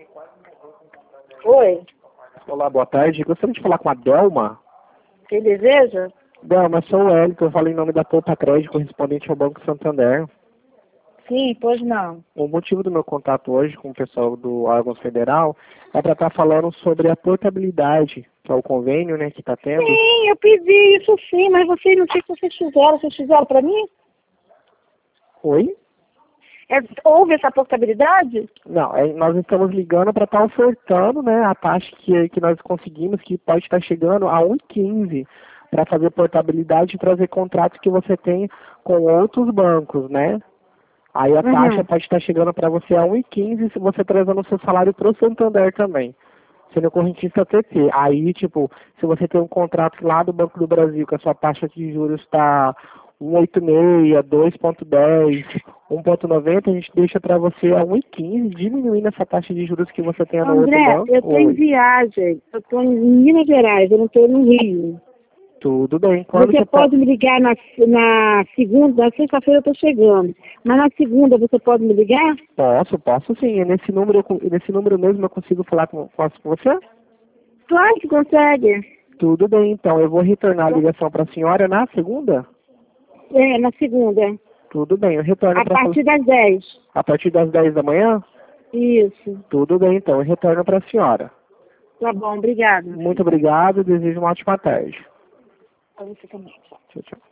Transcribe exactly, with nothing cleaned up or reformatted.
Oi, Olá, boa tarde. Gostaria de falar com a Delma. quem deseja? Delma, sou o Hélio, eu falo em nome da Poupa Crédito, correspondente ao Banco Santander. Sim, pois não. O motivo do meu contato hoje com o pessoal do órgão federal é para estar falando sobre a portabilidade, que é o convênio, né, que está tendo. Sim, eu pedi isso sim, mas vocês não sei o que vocês fizeram. Vocês fizeram para mim? Oi? É, houve essa portabilidade? Não, é, nós estamos ligando para estar ofertando, né, a taxa que, que nós conseguimos, que pode estar chegando a um vírgula quinze para fazer portabilidade e trazer contratos que você tem com outros bancos, né? Aí a Uhum. taxa pode estar chegando para você a um vírgula quinze se você trazendo o seu salário para o Santander também, sendo correntista T T. Aí, tipo, se você tem um contrato lá do Banco do Brasil, que a sua taxa de juros está um vírgula oitenta e seis, dois vírgula dez, um vírgula noventa, a gente deixa para você a um vírgula quinze, diminuindo essa taxa de juros que você tem no outro André, banco. eu estou em Oi. viagem. Eu estou em Minas Gerais, eu não estou no Rio. Tudo bem. Quando Você você pode tá... me ligar na, na segunda, na sexta-feira eu estou chegando. Mas na segunda você pode me ligar? Posso, posso sim. E nesse número, eu con- nesse número mesmo eu consigo falar com, com você? Claro que consegue. Tudo bem, então. Eu vou retornar a ligação para a senhora na segunda? É, na segunda. Tudo bem, eu retorno A para partir das dez. a partir das dez da manhã? Isso. Tudo bem, então. Eu retorno para a senhora. Tá bom, obrigada. Muito obrigado e desejo uma ótima tarde. Pra você também. Tchau, tchau.